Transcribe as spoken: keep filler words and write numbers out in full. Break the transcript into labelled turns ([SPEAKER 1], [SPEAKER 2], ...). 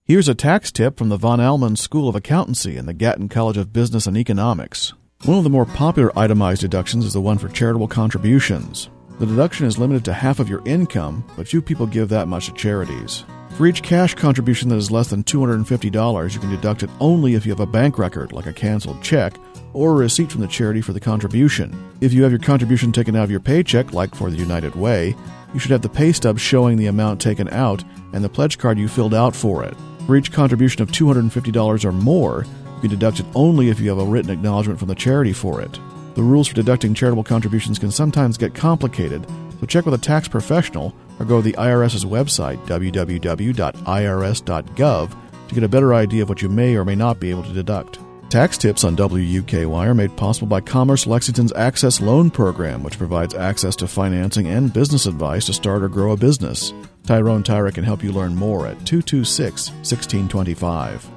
[SPEAKER 1] Here's a tax tip from the Von Allman School of Accountancy and the Gatton College of Business and Economics. One of the more popular itemized deductions is the one for charitable contributions. The deduction is limited to half of your income, but few people give that much to charities. For each cash contribution that is less than two hundred fifty dollars, you can deduct it only if you have a bank record, like a canceled check, or a receipt from the charity for the contribution. If you have your contribution taken out of your paycheck, like for the United Way, you should have the pay stub showing the amount taken out and the pledge card you filled out for it. For each contribution of two hundred fifty dollars or more, you can deduct it only if you have a written acknowledgement from the charity for it. The rules for deducting charitable contributions can sometimes get complicated, so check with a tax professional or go to the IRS's website, w w w dot i r s dot gov, to get a better idea of what you may or may not be able to deduct. Tax tips on W U K Y are made possible by Commerce Lexington's Access Loan Program, which provides access to financing and business advice to start or grow a business. Tyrone Tyra can help you learn more at two two six, one six two five.